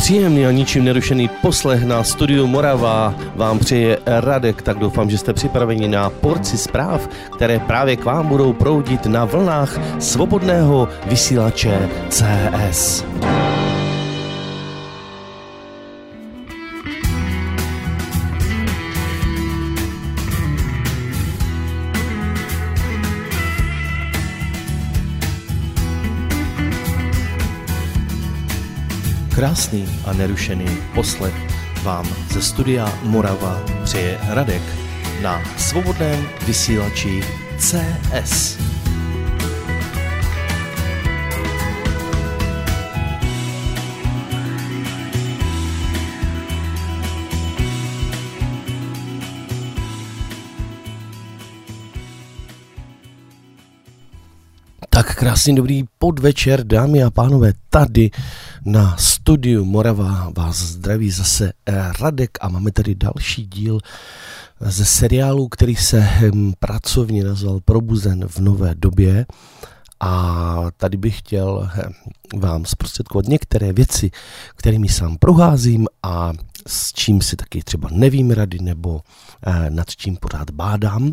Příjemný a ničím nerušený poslech na Studiu Morava vám přeje Radek, tak doufám, že jste připraveni na porci zpráv, které právě k vám budou proudit na vlnách svobodného vysílače CS. Krásný a nerušený poslech vám ze Studia Morava přeje Radek na svobodném vysílači CS. Tak krásný dobrý podvečer, dámy a pánové, tady na Studiu Morava vás zdraví zase Radek a máme tady další díl ze seriálu, který se pracovně nazval Probuzen v nové době. A tady bych chtěl vám zprostředkovat některé věci, kterými sám procházím a s čím si taky třeba nevím rady nebo nad čím pořád bádám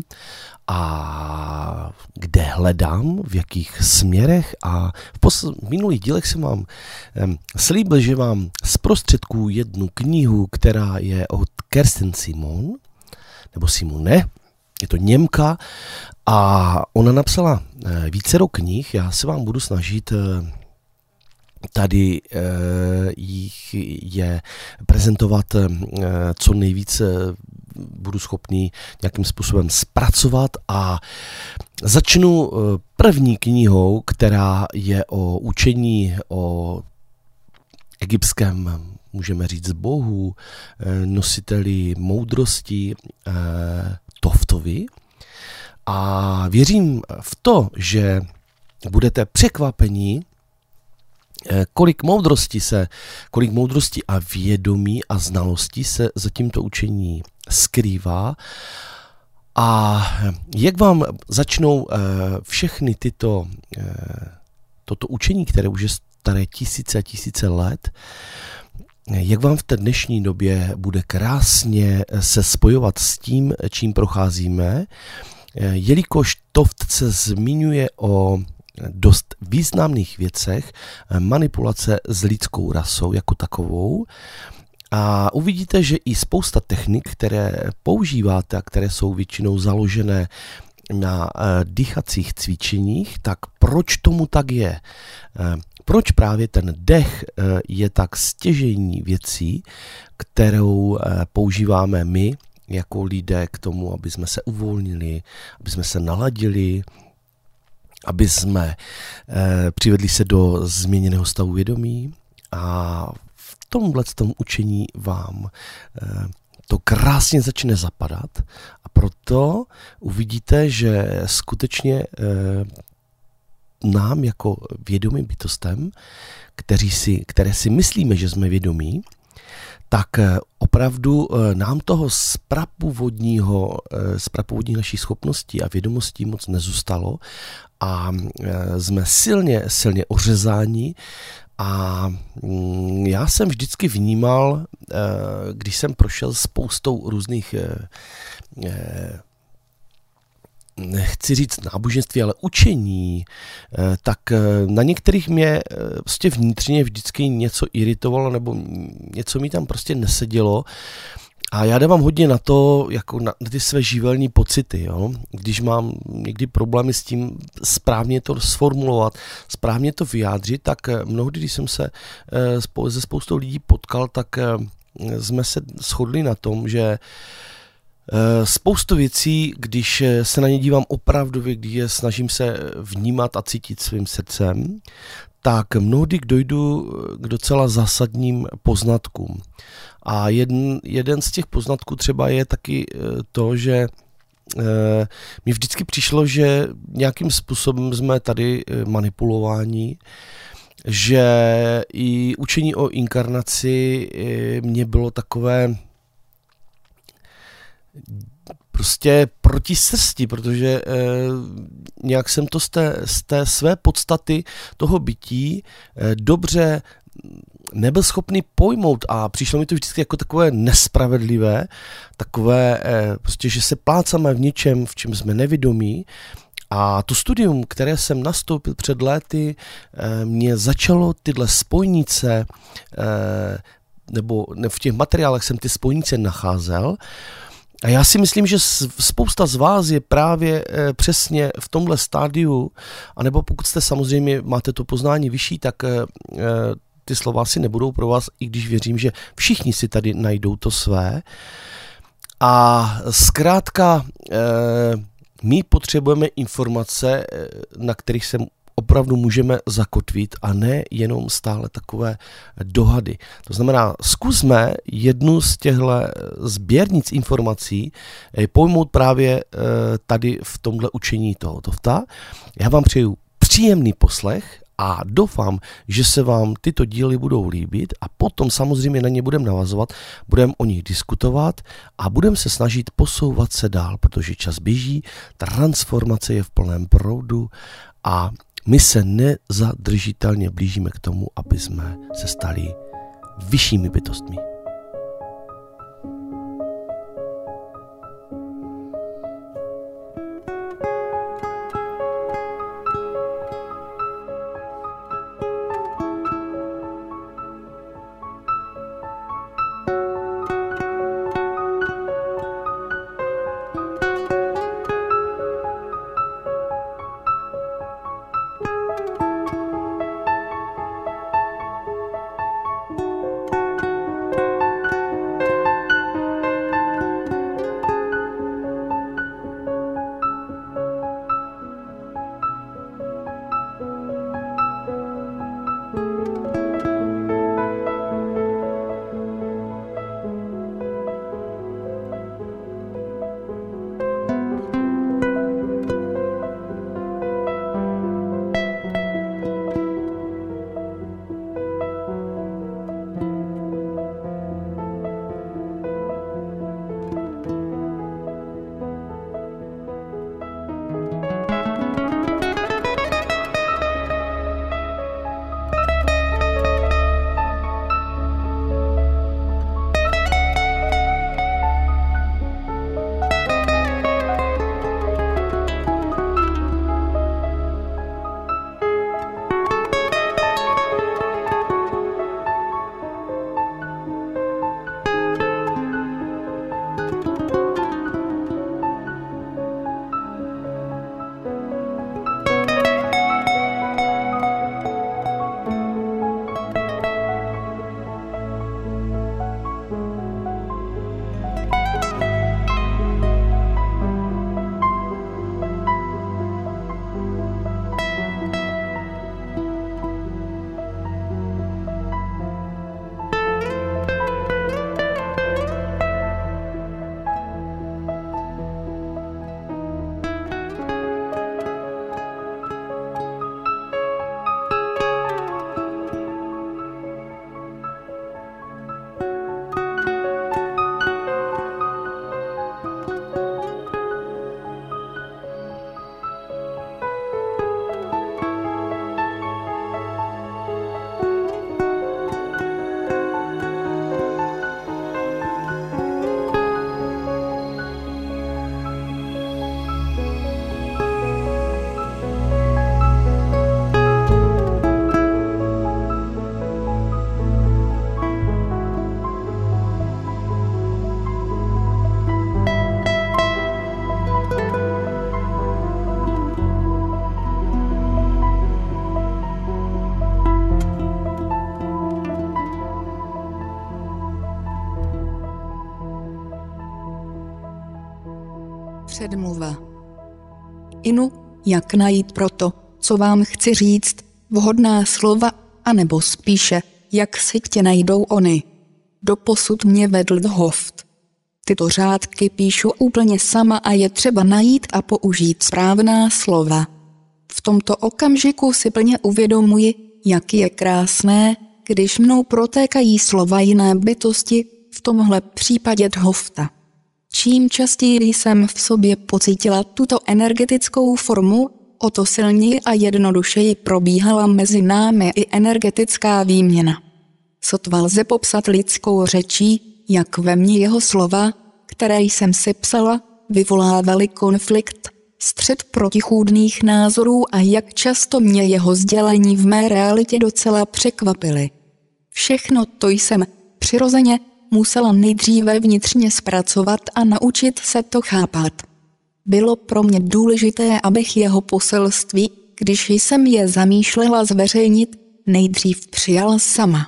a kde hledám, v jakých směrech. A v minulých dílech jsem vám slíbil, že vám zprostředkuju jednu knihu, která je od Kerstin Simon, nebo Simone. Je to Němka a ona napsala vícero knih. Já se vám budu snažit tady jich je prezentovat co nejvíc budu schopný nějakým způsobem zpracovat a začnu první knihou, která je o učení o egyptském, můžeme říct, bohu, nositeli moudrosti Toftovi. A věřím v to, že budete překvapeni, kolik moudrosti a vědomí a znalostí se za tímto učení skrývá a jak vám začnou všechny toto učení, které už je staré tisíce a tisíce let, jak vám v té dnešní době bude krásně se spojovat s tím, čím procházíme, jelikož Toft se zmiňuje o dost významných věcech manipulace s lidskou rasou jako takovou a uvidíte, že i spousta technik, které používáte a které jsou většinou založené na dýchacích cvičeních, tak proč tomu tak je? Proč právě ten dech je tak stěžejní věcí, kterou používáme my jako lidé k tomu, aby jsme se uvolnili, aby jsme se naladili, aby jsme přivedli se do změněného stavu vědomí a v tomhletom učení vám to krásně začne zapadat a proto uvidíte, že skutečně nám jako vědomým bytostem, které si myslíme, že jsme vědomí, tak opravdu nám toho z prapůvodní naší schopnosti a vědomostí moc nezůstalo a jsme silně ořezáni a já jsem vždycky vnímal, když jsem prošel spoustou různých nechci říct náboženství, ale učení, tak na některých mě prostě vnitřně vždycky něco iritovalo nebo něco mi tam prostě nesedělo a já dávám hodně na to, jako na ty své živelní pocity, jo? Když mám někdy problémy s tím správně to sformulovat, správně to vyjádřit, tak mnohdy, když jsem se se spoustou lidí potkal, tak jsme se shodli na tom, že spoustu věcí, když se na ně dívám opravdově, když je snažím se vnímat a cítit svým srdcem, tak mnohdy dojdu k docela zásadním poznatkům. A jeden z těch poznatků třeba je taky to, že mi vždycky přišlo, že nějakým způsobem jsme tady manipulováni, že i učení o inkarnaci mě bylo takové prostě proti srsti, protože nějak jsem to z té své podstaty toho bytí dobře nebyl schopný pojmout a přišlo mi to vždycky jako takové nespravedlivé, takové prostě, že se plácáme v něčem, v čem jsme nevědomí. A to studium, které jsem nastoupil před léty, mě začalo tyhle spojnice, nebo v těch materiálech jsem ty spojnice nacházel. A já si myslím, že spousta z vás je právě přesně v tomhle stádiu, anebo pokud jste samozřejmě máte to poznání vyšší, tak ty slova asi nebudou pro vás, i když věřím, že všichni si tady najdou to své. A zkrátka my potřebujeme informace, na kterých se opravdu můžeme zakotvit a ne jenom stále takové dohady. To znamená, zkusme jednu z těchto sběrnic informací pojmout právě tady v tomhle učení tohoto vta. Já vám přeju příjemný poslech a doufám, že se vám tyto díly budou líbit a potom samozřejmě na ně budeme navazovat, budeme o nich diskutovat a budeme se snažit posouvat se dál, protože čas běží, transformace je v plném proudu a my se nezadržitelně blížíme k tomu, aby jsme se stali vyššími bytostmi. Předmluva. Inu, jak najít pro to, co vám chci říct, vhodná slova, anebo spíše, jak si tě najdou ony. Doposud mě vedl Hoft. Tyto řádky píšu úplně sama a je třeba najít a použít správná slova. V tomto okamžiku si plně uvědomuji, jak je krásné, když mnou protékají slova jiné bytosti, v tomhle případě Hofta. Čím častěji jsem v sobě pocítila tuto energetickou formu, o to silněji a jednodušeji probíhala mezi námi i energetická výměna. Sotva lze popsat lidskou řečí, jak ve mně jeho slova, které jsem si psala, vyvolávaly konflikt, střet protichůdných názorů a jak často mě jeho sdělení v mé realitě docela překvapily. Všechno to jsem přirozeně musela nejdříve vnitřně zpracovat a naučit se to chápat. Bylo pro mě důležité, abych jeho poselství, když jsem je zamýšlela zveřejnit, nejdřív přijala sama.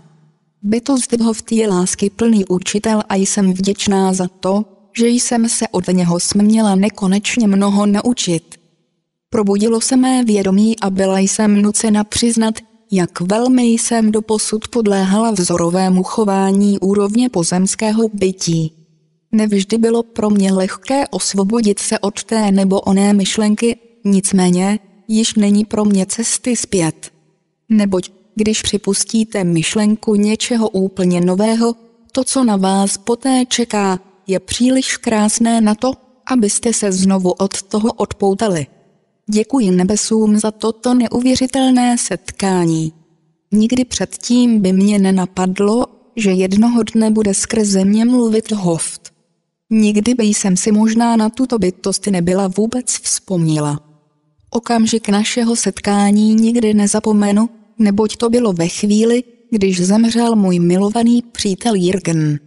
Bytost je láskyplný učitel a jsem vděčná za to, že jsem se od něho směla nekonečně mnoho naučit. Probudilo se mé vědomí a byla jsem nucena přiznat, jak velmi jsem doposud podléhala vzorovému chování úrovně pozemského bytí. Nevždy bylo pro mě lehké osvobodit se od té nebo oné myšlenky, nicméně již není pro mě cesty zpět. Neboť když připustíte myšlenku něčeho úplně nového, to, co na vás poté čeká, je příliš krásné na to, abyste se znovu od toho odpoutali. Děkuji nebesům za toto neuvěřitelné setkání. Nikdy předtím by mě nenapadlo, že jednoho dne bude skrze mě mluvit Hoft. Nikdy by jsem si možná na tuto bytost nebyla vůbec vzpomněla. Okamžik našeho setkání nikdy nezapomenu, neboť to bylo ve chvíli, když zemřel můj milovaný přítel Jürgen.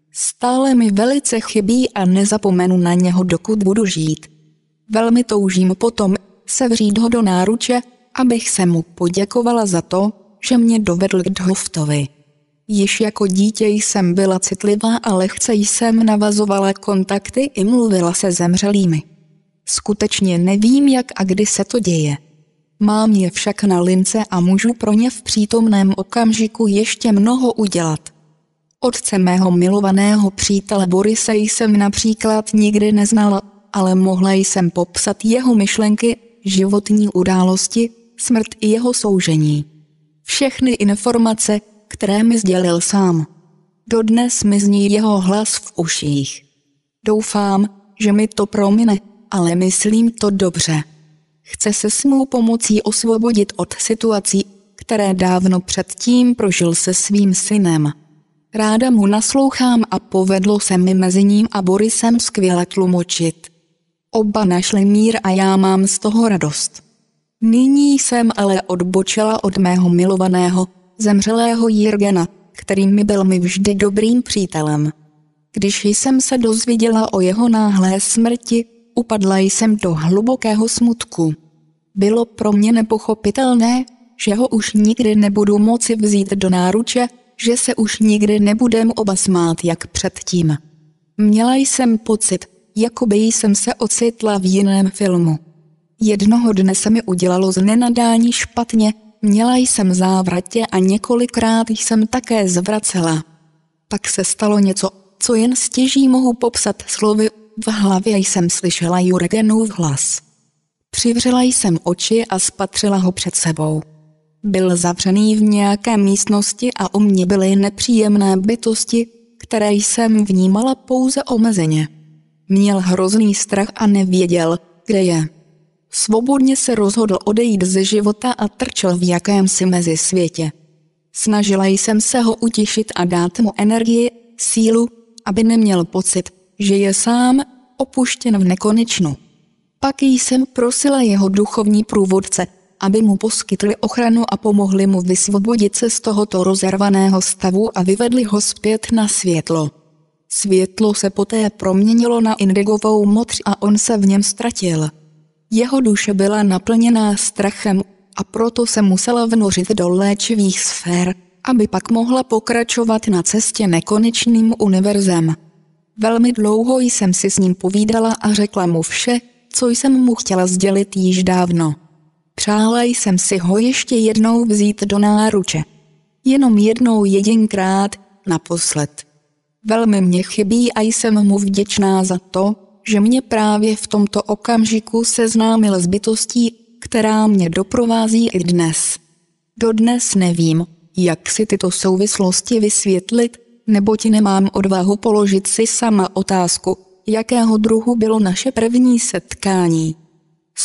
Stále mi velice chybí a nezapomenu na něho, dokud budu žít. Velmi toužím potom sevřít ho do náruče, abych se mu poděkovala za to, že mě dovedl k Hoftovi. Již jako dítě jsem byla citlivá a lehce jsem navazovala kontakty i mluvila se zemřelými. Skutečně nevím, jak a kdy se to děje. Mám je však na lince a můžu pro ně v přítomném okamžiku ještě mnoho udělat. Otce mého milovaného přítele Borise jsem například nikdy neznala, ale mohla jsem popsat jeho myšlenky, životní události, smrt i jeho soužení. Všechny informace, které mi sdělil sám. Dodnes mi zní jeho hlas v uších. Doufám, že mi to promine, ale myslím to dobře. Chce se s mou pomocí osvobodit od situací, které dávno předtím prožil se svým synem. Ráda mu naslouchám a povedlo se mi mezi ním a Borisem skvěle tlumočit. Oba našli mír a já mám z toho radost. Nyní jsem ale odbočila od mého milovaného, zemřelého Jürgena, který mi byl vždy dobrým přítelem. Když jsem se dozvěděla o jeho náhlé smrti, upadla jsem do hlubokého smutku. Bylo pro mě nepochopitelné, že ho už nikdy nebudu moci vzít do náruče, že se už nikdy nebudem oba smát jak předtím. Měla jsem pocit, jako by jsem se ocitla v jiném filmu. Jednoho dne se mi udělalo z nenadání špatně, měla jsem závratě a několikrát jsem také zvracela. Pak se stalo něco, co jen stěží mohu popsat slovy, v hlavě jsem slyšela Jürgenův hlas. Přivřela jsem oči a spatřila ho před sebou. Byl zavřený v nějaké místnosti a u mě byly nepříjemné bytosti, které jsem vnímala pouze omezeně. Měl hrozný strach a nevěděl, kde je. Svobodně se rozhodl odejít ze života a trčel v jakémsi mezisvětě. Snažila jsem se ho utišit a dát mu energii, sílu, aby neměl pocit, že je sám opuštěn v nekonečnu. Pak jsem prosila jeho duchovní průvodce, aby mu poskytli ochranu a pomohli mu vysvobodit se z tohoto rozervaného stavu a vyvedli ho zpět na světlo. Světlo se poté proměnilo na indigovou modř a on se v něm ztratil. Jeho duše byla naplněná strachem a proto se musela vnořit do léčivých sfér, aby pak mohla pokračovat na cestě nekonečným univerzem. Velmi dlouho jsem si s ním povídala a řekla mu vše, co jsem mu chtěla sdělit již dávno. Přála jsem si ho ještě jednou vzít do náruče. Jenom jednou jedinkrát, naposled. Velmi mě chybí a jsem mu vděčná za to, že mě právě v tomto okamžiku seznámil s bytostí, která mě doprovází i dnes. Dodnes nevím, jak si tyto souvislosti vysvětlit, neboť nemám odvahu položit si sama otázku, jakého druhu bylo naše první setkání.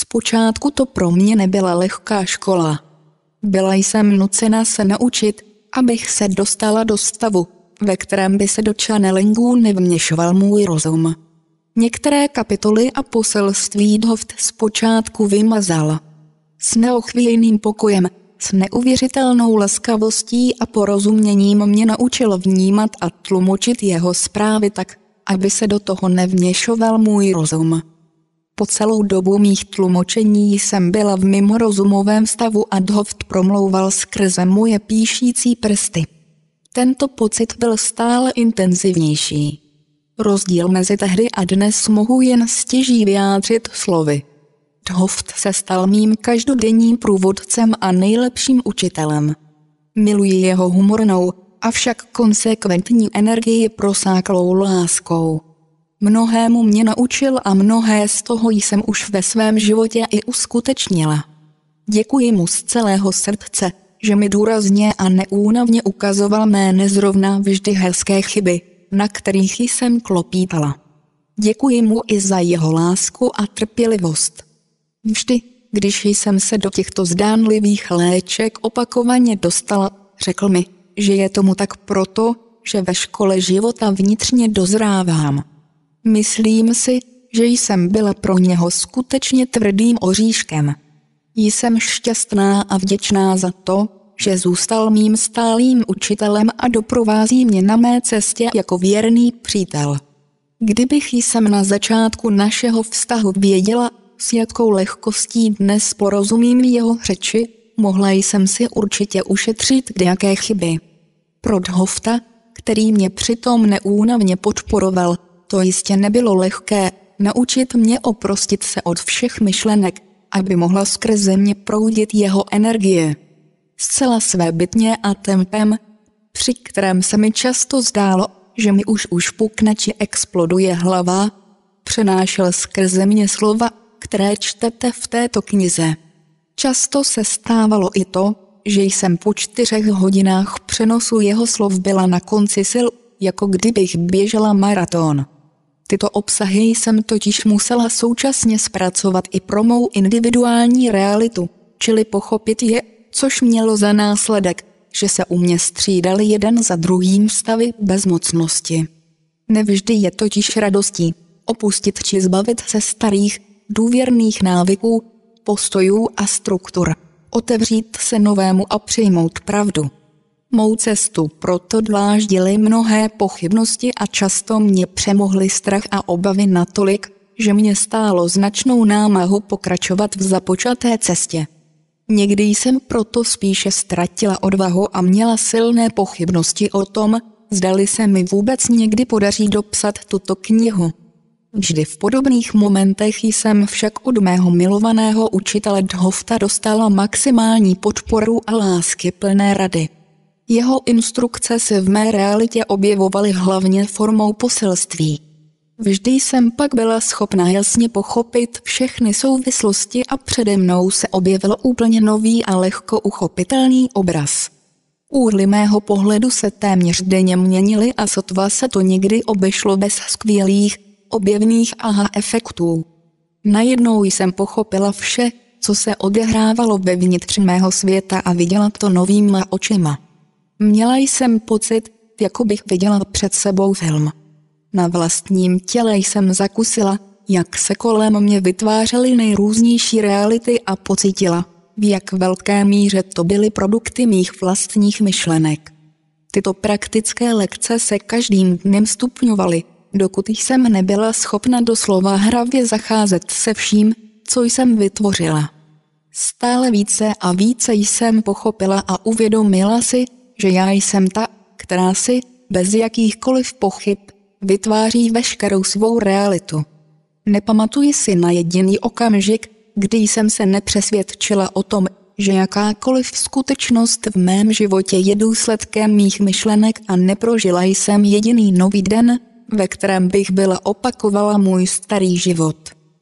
Zpočátku to pro mě nebyla lehká škola. Byla jsem nucena se naučit, abych se dostala do stavu, ve kterém by se do channelingu nevměšoval můj rozum. Některé kapitoly a poselství Dhoft zpočátku vymazal. S neochvějným pokojem, s neuvěřitelnou laskavostí a porozuměním mě naučil vnímat a tlumočit jeho zprávy tak, aby se do toho nevměšoval můj rozum. Po celou dobu mých tlumočení jsem byla v mimorozumovém stavu a Dhoft promlouval skrze moje píšící prsty. Tento pocit byl stále intenzivnější. Rozdíl mezi tehdy a dnes mohu jen stěží vyjádřit slovy. Dhoft se stal mým každodenním průvodcem a nejlepším učitelem. Miluji jeho humornou, avšak konsekventní energii prosáklou láskou. Mnohému mě naučil a mnohé z toho jsem už ve svém životě i uskutečnila. Děkuji mu z celého srdce, že mi důrazně a neúnavně ukazoval mé nezrovna vždy hezké chyby, na kterých jsem klopítala. Děkuji mu i za jeho lásku a trpělivost. Vždy, když jsem se do těchto zdánlivých léček opakovaně dostala, řekl mi, že je tomu tak proto, že ve škole života vnitřně dozrávám. Myslím si, že jsem byla pro něho skutečně tvrdým oříškem. Jsem šťastná a vděčná za to, že zůstal mým stálým učitelem a doprovází mě na mé cestě jako věrný přítel. Kdybych jsem na začátku našeho vztahu věděla, s jakou lehkostí dnes porozumím jeho řeči, mohla jsem si určitě ušetřit kdejaké chyby. Pro Dhofta, který mě přitom neúnavně podporoval, to jistě nebylo lehké naučit mě oprostit se od všech myšlenek, aby mohla skrze mě proudit jeho energie. Zcela svébytně a tempem, při kterém se mi často zdálo, že mi už pukne či exploduje hlava, přenášel skrze mě slova, které čtete v této knize. Často se stávalo i to, že jsem po 4 hodinách přenosu jeho slov byla na konci sil, jako kdybych běžela maraton. Tyto obsahy jsem totiž musela současně zpracovat i pro mou individuální realitu, čili pochopit je, což mělo za následek, že se u mě střídali jeden za druhým stavy bezmocnosti. Nevždy je totiž radostí opustit či zbavit se starých, důvěrných návyků, postojů a struktur, otevřít se novému a přijmout pravdu. Mou cestu proto dláždily mnohé pochybnosti a často mě přemohly strach a obavy natolik, že mě stálo značnou námahu pokračovat v započaté cestě. Někdy jsem proto spíše ztratila odvahu a měla silné pochybnosti o tom, zdali se mi vůbec někdy podaří dopsat tuto knihu. Vždy v podobných momentech jsem však od mého milovaného učitele Dhofta dostala maximální podporu a lásky plné rady. Jeho instrukce se v mé realitě objevovaly hlavně formou poselství. Vždy jsem pak byla schopna jasně pochopit všechny souvislosti a přede mnou se objevil úplně nový a lehko uchopitelný obraz. Úhly mého pohledu se téměř denně měnily a sotva se to někdy obešlo bez skvělých, objevných aha efektů. Najednou jsem pochopila vše, co se odehrávalo vevnitř mého světa a viděla to novýma očima. Měla jsem pocit, jako bych viděla před sebou film. Na vlastním těle jsem zakusila, jak se kolem mě vytvářely nejrůznější reality a pocítila, v jak velké míře to byly produkty mých vlastních myšlenek. Tyto praktické lekce se každým dnem stupňovaly, dokud jsem nebyla schopna doslova hravě zacházet se vším, co jsem vytvořila. Stále více a více jsem pochopila a uvědomila si, že já jsem ta, která si, bez jakýchkoliv pochyb, vytváří veškerou svou realitu. Nepamatuji si na jediný okamžik, kdy jsem se nepřesvědčila o tom, že jakákoliv skutečnost v mém životě je důsledkem mých myšlenek a neprožila jsem jediný nový den, ve kterém bych byla opakovala můj starý život.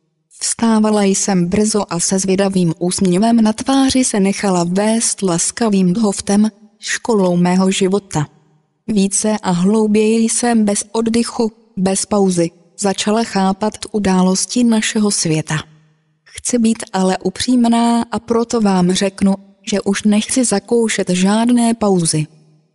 Vstávala jsem brzo a se zvědavým úsměvem na tváři se nechala vést laskavým Dhoftem, školou mého života. Více a hlouběji jsem bez oddychu, bez pauzy, začala chápat události našeho světa. Chci být ale upřímná a proto vám řeknu, že už nechci zakoušet žádné pauzy.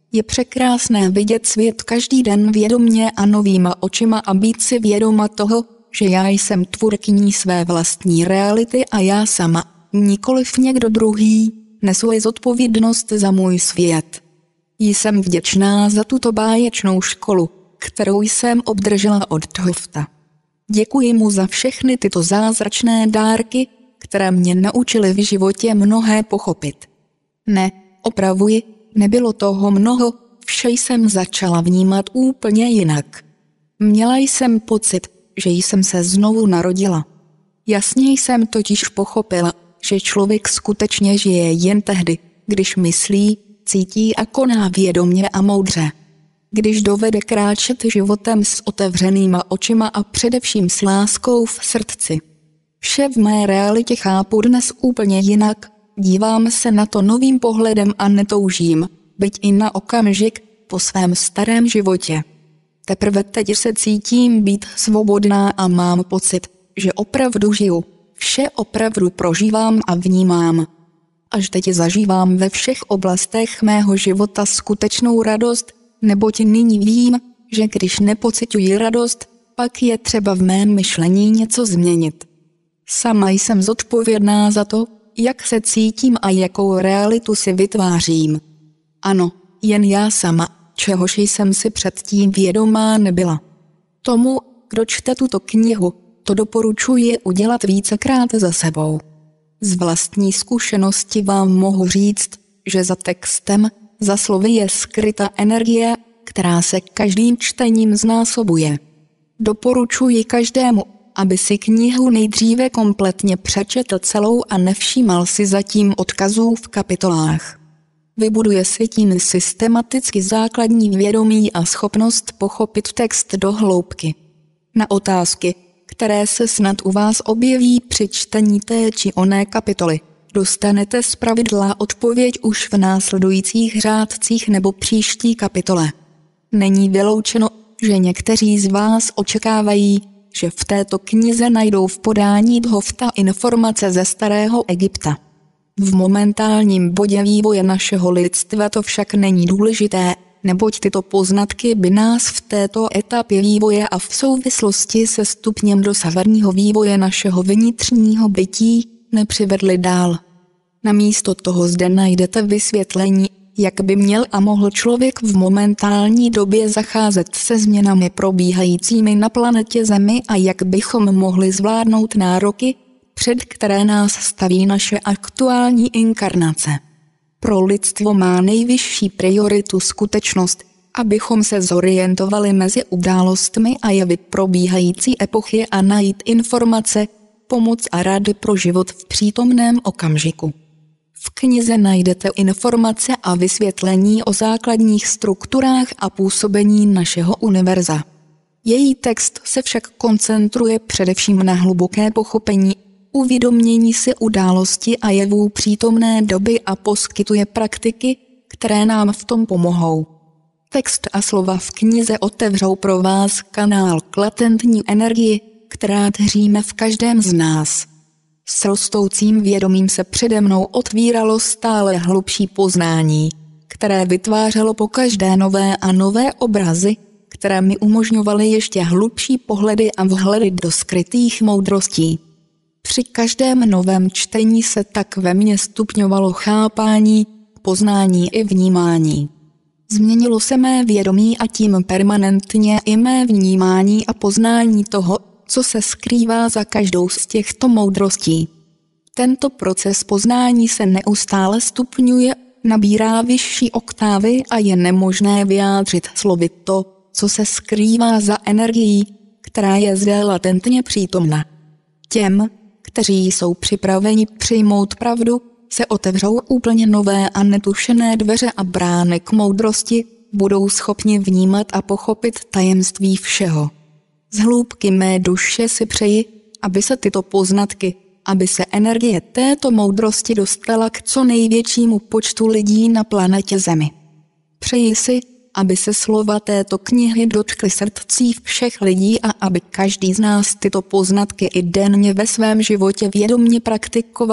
Je překrásné vidět svět každý den vědomně a novýma očima a být si vědoma toho, že já jsem tvůrkyní své vlastní reality a já sama, nikoliv někdo druhý, nesu zodpovědnost za můj svět. Jsem vděčná za tuto báječnou školu, kterou jsem obdržela od Thofta. Děkuji mu za všechny tyto zázračné dárky, které mě naučily v životě mnohé pochopit. Ne, opravuji, nebylo toho mnoho, vše jsem začala vnímat úplně jinak. Měla jsem pocit, že jsem se znovu narodila. Jasně jsem totiž pochopila, že člověk skutečně žije jen tehdy, když myslí, cítí a koná vědomě a moudře. Když dovede kráčet životem s otevřenýma očima a především s láskou v srdci. Vše v mé realitě chápu dnes úplně jinak, dívám se na to novým pohledem a netoužím, byť i na okamžik, po svém starém životě. Teprve teď se cítím být svobodná a mám pocit, že opravdu žiju, vše opravdu prožívám a vnímám. Až teď zažívám ve všech oblastech mého života skutečnou radost, neboť nyní vím, že když nepociťuji radost, pak je třeba v mém myšlení něco změnit. Sama jsem zodpovědná za to, jak se cítím a jakou realitu si vytvářím. Ano, jen já sama, čehož jsem si předtím vědomá nebyla. Tomu, kdo čte tuto knihu, to doporučuji udělat vícekrát za sebou. Z vlastní zkušenosti vám mohu říct, že za textem, za slovy je skryta energie, která se každým čtením znásobuje. Doporučuji každému, aby si knihu nejdříve kompletně přečetl celou a nevšímal si zatím odkazů v kapitolách. Vybuduje si tím systematicky základní vědomí a schopnost pochopit text do hloubky. Na otázky, které se snad u vás objeví při čtení té či oné kapitoly, dostanete zpravidla odpověď už v následujících řádcích nebo příští kapitole. Není vyloučeno, že někteří z vás očekávají, že v této knize najdou v podání Thofta informace ze starého Egypta. V momentálním bodě vývoje našeho lidstva to však není důležité, neboť tyto poznatky by nás v této etapě vývoje a v souvislosti se stupněm dosavadního vývoje našeho vnitřního bytí nepřivedly dál. Namísto toho zde najdete vysvětlení, jak by měl a mohl člověk v momentální době zacházet se změnami probíhajícími na planetě Zemi a jak bychom mohli zvládnout nároky, před které nás staví naše aktuální inkarnace. Pro lidstvo má nejvyšší prioritu skutečnost, abychom se zorientovali mezi událostmi a jevy probíhající epochy a najít informace, pomoc a rady pro život v přítomném okamžiku. V knize najdete informace a vysvětlení o základních strukturách a působení našeho univerza. Její text se však koncentruje především na hluboké pochopení, uvědomění si události a jevů přítomné doby a poskytuje praktiky, které nám v tom pomohou. Text a slova v knize otevřou pro vás kanál k latentní energii, která dříme v každém z nás. S rostoucím vědomím se přede mnou otvíralo stále hlubší poznání, které vytvářelo pokaždé nové a nové obrazy, které mi umožňovaly ještě hlubší pohledy a vhledy do skrytých moudrostí. Při každém novém čtení se tak ve mně stupňovalo chápání, poznání i vnímání. Změnilo se mé vědomí a tím permanentně i mé vnímání a poznání toho, co se skrývá za každou z těchto moudrostí. Tento proces poznání se neustále stupňuje, nabírá vyšší oktávy a je nemožné vyjádřit slovy to, co se skrývá za energií, která je zde latentně přítomna. Těm, kteří jsou připraveni přijmout pravdu, se otevřou úplně nové a netušené dveře a brány k moudrosti, budou schopni vnímat a pochopit tajemství všeho. Z hloubky mé duše si přeji, aby se tyto poznatky, aby se energie této moudrosti dostala k co největšímu počtu lidí na planetě Zemi. Přeji si, aby se slova této knihy dotkly srdcí všech lidí a aby každý z nás tyto poznatky i denně ve svém životě vědomě praktikoval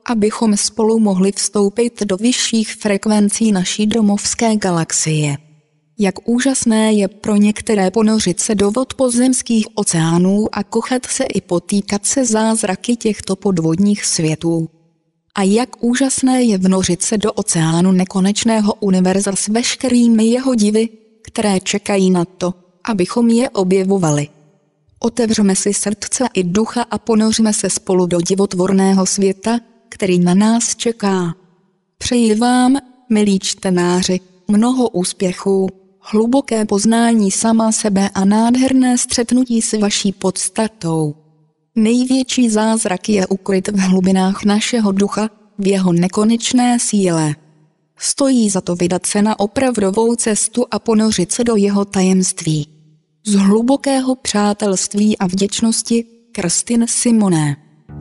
abychom spolu mohli vstoupit do vyšších frekvencí naší domovské galaxie. Jak úžasné je pro některé ponořit se do vod podzemských oceánů a kochat se i potýkat se zázraky těchto podvodních světů. A jak úžasné je vnořit se do oceánu nekonečného univerza s veškerými jeho divy, které čekají na to, abychom je objevovali. Otevřeme si srdce i ducha a ponoříme se spolu do divotvorného světa, který na nás čeká. Přeji vám, milí čtenáři, mnoho úspěchů, hluboké poznání sama sebe a nádherné střetnutí s vaší podstatou. Největší zázrak je ukryt v hlubinách našeho ducha, v jeho nekonečné síle. Stojí za to vydat se na opravdovou cestu a ponořit se do jeho tajemství. Z hlubokého přátelství a vděčnosti, Kerstin Simoné.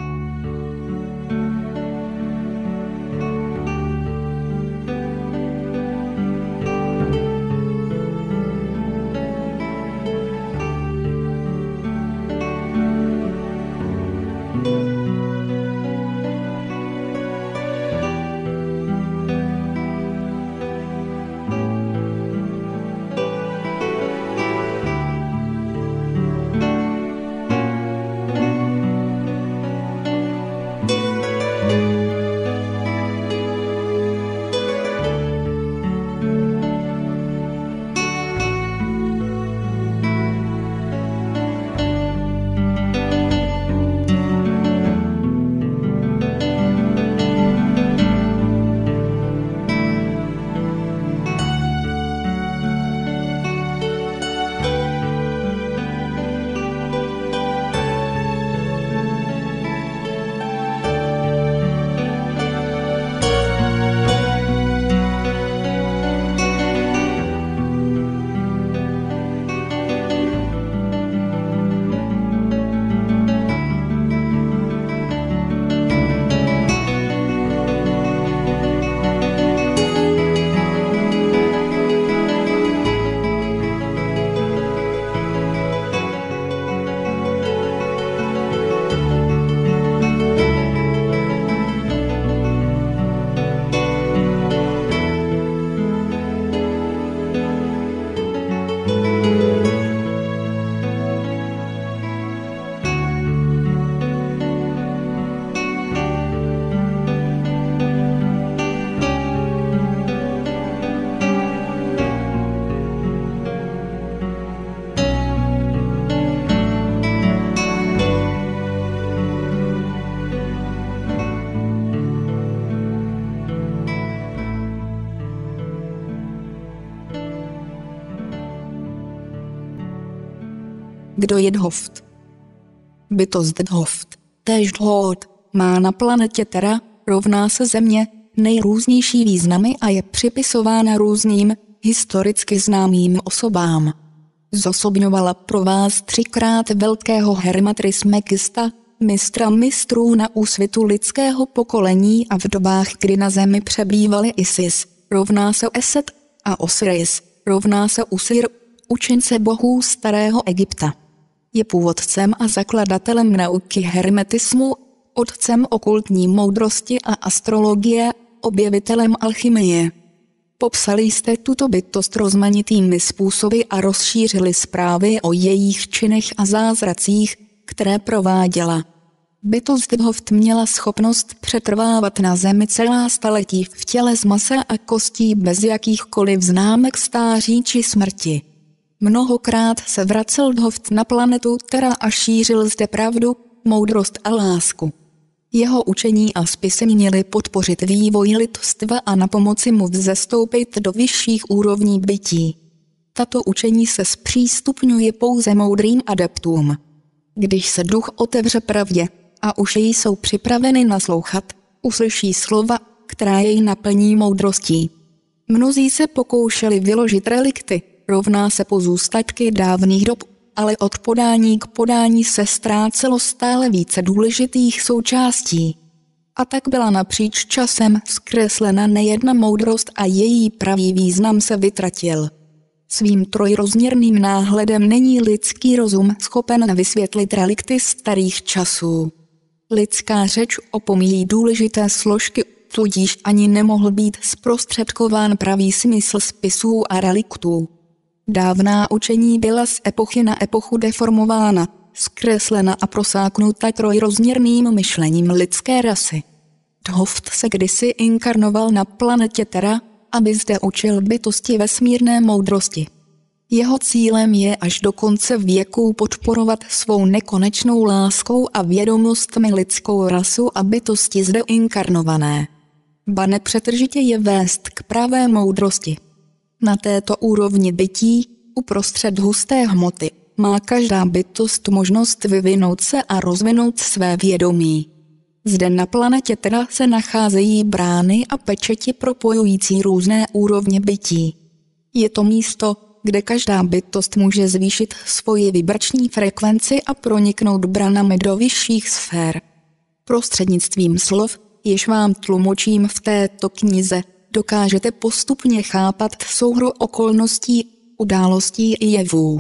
Kdo je Dhoft? Bytost Dhoft, též Dhot, má na planetě Terra, rovná se Země, nejrůznější významy a je připisována různým, historicky známým osobám. Zosobňovala pro vás 3krát velkého Herma Trismegista, mistra mistrů na úsvitu lidského pokolení a v dobách, kdy na Zemi přebývali Isis, rovná se Eset, a Osiris, rovná se Usir, učence bohů starého Egypta. Je původcem a zakladatelem nauky hermetismu, otcem okultní moudrosti a astrologie, objevitelem alchymie. Popsali jste tuto bytost rozmanitými způsoby a rozšířili zprávy o jejich činech a zázracích, které prováděla. Bytost Dhoft měla schopnost přetrvávat na Zemi celá staletí v těle z masa a kostí bez jakýchkoliv známek stáří či smrti. Mnohokrát se vracel Dhoft na planetu Terra a šířil zde pravdu, moudrost a lásku. Jeho učení a spisy měly podpořit vývoj lidstva a napomoci mu vzestoupit do vyšších úrovní bytí. Tato učení se zpřístupňuje pouze moudrým adeptům. Když se duch otevře pravdě a uši jsou připraveny naslouchat, uslyší slova, která jej naplní moudrostí. Mnozí se pokoušeli vyložit relikty, rovná se pozůstatky dávných dob, ale od podání k podání se ztrácelo stále více důležitých součástí. A tak byla napříč časem zkreslena nejedna moudrost a její pravý význam se vytratil. Svým trojrozměrným náhledem není lidský rozum schopen vysvětlit relikty starých časů. Lidská řeč opomíjí důležité složky, tudíž ani nemohl být zprostředkován pravý smysl spisů a reliktů. Dávná učení byla z epochy na epochu deformována, zkreslena a prosáknuta trojrozměrným myšlením lidské rasy. Thoft se kdysi inkarnoval na planetě Terra, aby zde učil bytosti vesmírné moudrosti. Jeho cílem je až do konce věků podporovat svou nekonečnou láskou a vědomostmi lidskou rasu a bytosti zde inkarnované. Ba nepřetržitě je vést k pravé moudrosti. Na této úrovni bytí, uprostřed husté hmoty, má každá bytost možnost vyvinout se a rozvinout své vědomí. Zde na planetě Terra se nacházejí brány a pečeti propojující různé úrovně bytí. Je to místo, kde každá bytost může zvýšit svoji vibrační frekvenci a proniknout branami do vyšších sfér. Prostřednictvím slov, jež vám tlumočím v této knize, dokážete postupně chápat souhru okolností, událostí i jevů.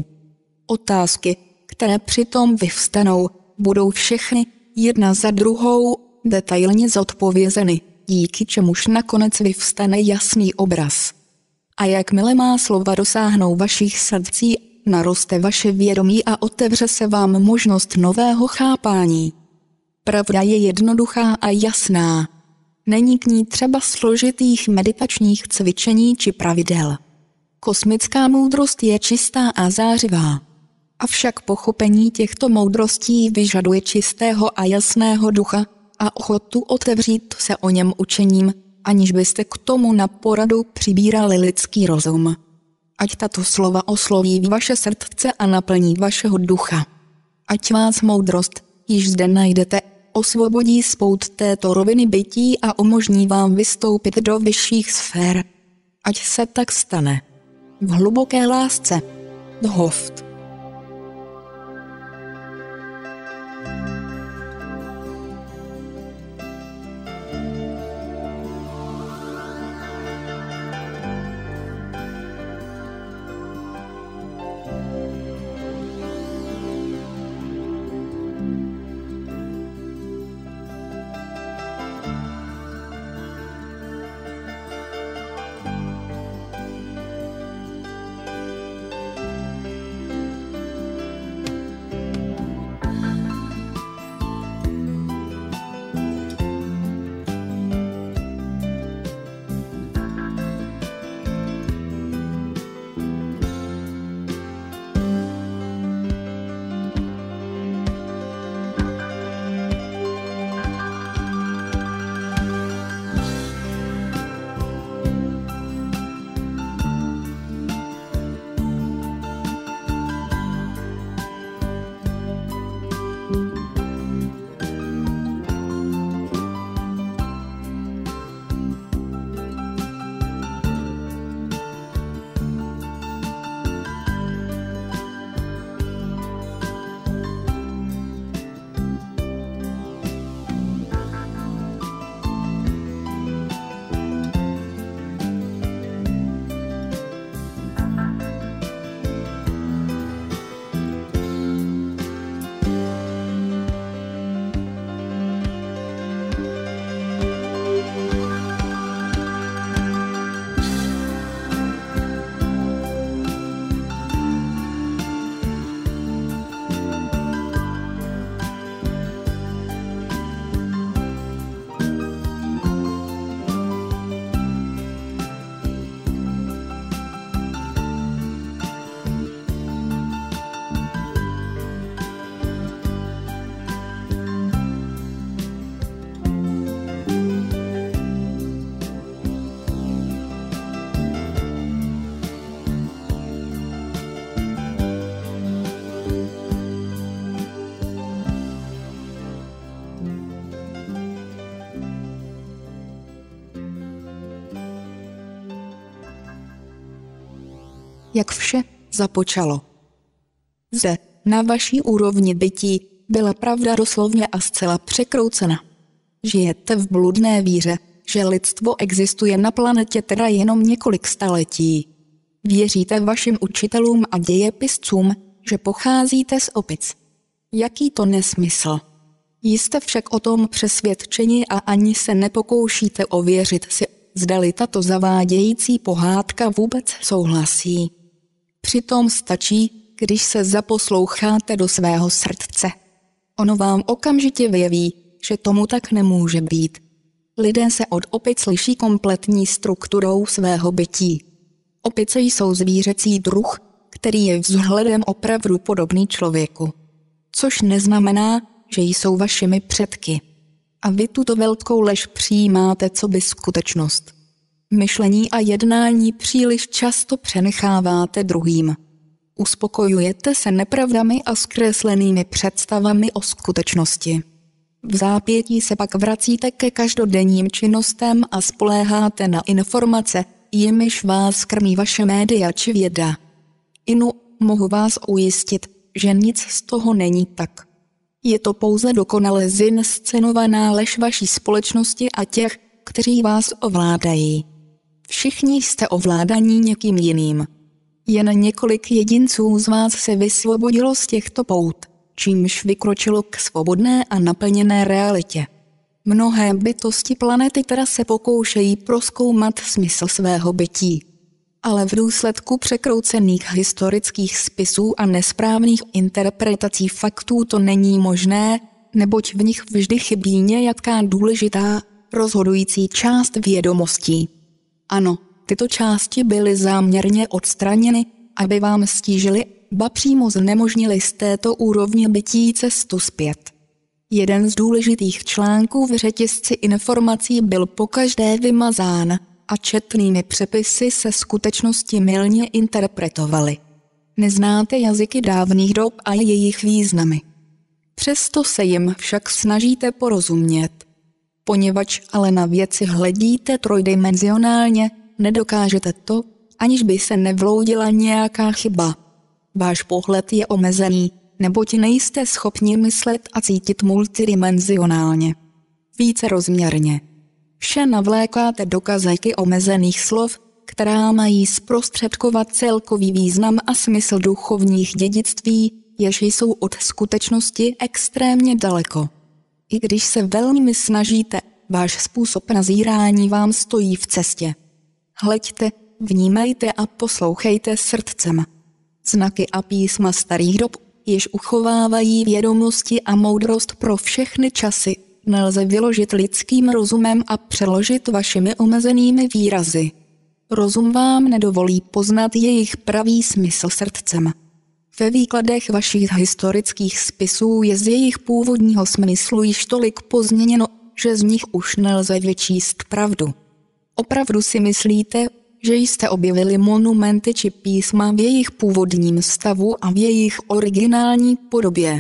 Otázky, které přitom vyvstanou, budou všechny, jedna za druhou, detailně zodpovězeny, díky čemuž nakonec vyvstane jasný obraz. A jakmile má slova dosáhnou vašich srdcí, naroste vaše vědomí a otevře se vám možnost nového chápání. Pravda je jednoduchá a jasná. Není k ní třeba složitých meditačních cvičení či pravidel. Kosmická moudrost je čistá a zářivá. Avšak pochopení těchto moudrostí vyžaduje čistého a jasného ducha a ochotu otevřít se o něm učením, aniž byste k tomu na poradu přibírali lidský rozum. Ať tato slova osloví vaše srdce a naplní vašeho ducha. Ať vás moudrost, již zde najdete, osvobodí z pout této roviny bytí a umožní vám vystoupit do vyšších sfér. Ať se tak stane. V hluboké lásce. Thoft. Jak vše započalo. Zde, na vaší úrovni bytí, byla pravda doslovně a zcela překroucena. Žijete v bludné víře, že lidstvo existuje na planetě Terra jenom několik staletí. Věříte vašim učitelům a dějepiscům, že pocházíte z opic. Jaký to nesmysl? Jste však o tom přesvědčeni a ani se nepokoušíte ověřit si, zdali tato zavádějící pohádka vůbec souhlasí. Přitom stačí, když se zaposloucháte do svého srdce. Ono vám okamžitě vyjeví, že tomu tak nemůže být. Lidé se od opic liší kompletní strukturou svého bytí. Opice jsou zvířecí druh, který je vzhledem opravdu podobný člověku. Což neznamená, že jsou vašimi předky. A vy tuto velkou lež přijímáte coby skutečnost. Myšlení a jednání příliš často přenecháváte druhým. Uspokojujete se nepravdami a zkreslenými představami o skutečnosti. V zápětí se pak vracíte ke každodenním činnostem a spoléháte na informace, jimiž vás krmí vaše média či věda. Mohu vás ujistit, že nic z toho není tak. Je to pouze dokonale zinscenovaná lež vaší společnosti a těch, kteří vás ovládají. Všichni jste ovládaní někým jiným. Jen několik jedinců z vás se vysvobodilo z těchto pout, čímž vykročilo k svobodné a naplněné realitě. Mnohé bytosti planety teda se pokoušejí prozkoumat smysl svého bytí. Ale v důsledku překroucených historických spisů a nesprávných interpretací faktů to není možné, neboť v nich vždy chybí nějaká důležitá, rozhodující část vědomostí. Ano, tyto části byly záměrně odstraněny, aby vám stížily, ba přímo znemožnili z této úrovně bytí cestu zpět. Jeden z důležitých článků v řetězci informací byl pokaždé vymazán a četnými přepisy se skutečnosti mylně interpretovaly. Neznáte jazyky dávných dob a jejich významy. Přesto se jim však snažíte porozumět. Poněvadž ale na věci hledíte trojdimenzionálně, nedokážete to, aniž by se nevloudila nějaká chyba. Váš pohled je omezený, neboť nejste schopni myslet a cítit multidimenzionálně. Vícerozměrně. Vše navlékáte do kazajky omezených slov, která mají zprostředkovat celkový význam a smysl duchovních dědictví, jež jsou od skutečnosti extrémně daleko. I když se velmi snažíte, váš způsob nazírání vám stojí v cestě. Hleďte, vnímejte a poslouchejte srdcem. Znaky a písma starých dob, jež uchovávají vědomosti a moudrost pro všechny časy, nelze vyložit lidským rozumem a přeložit vašimi omezenými výrazy. Rozum vám nedovolí poznat jejich pravý smysl srdcem. Ve výkladech vašich historických spisů je z jejich původního smyslu již tolik pozměněno, že z nich už nelze vyčíst pravdu. Opravdu si myslíte, že jste objevili monumenty či písma v jejich původním stavu a v jejich originální podobě?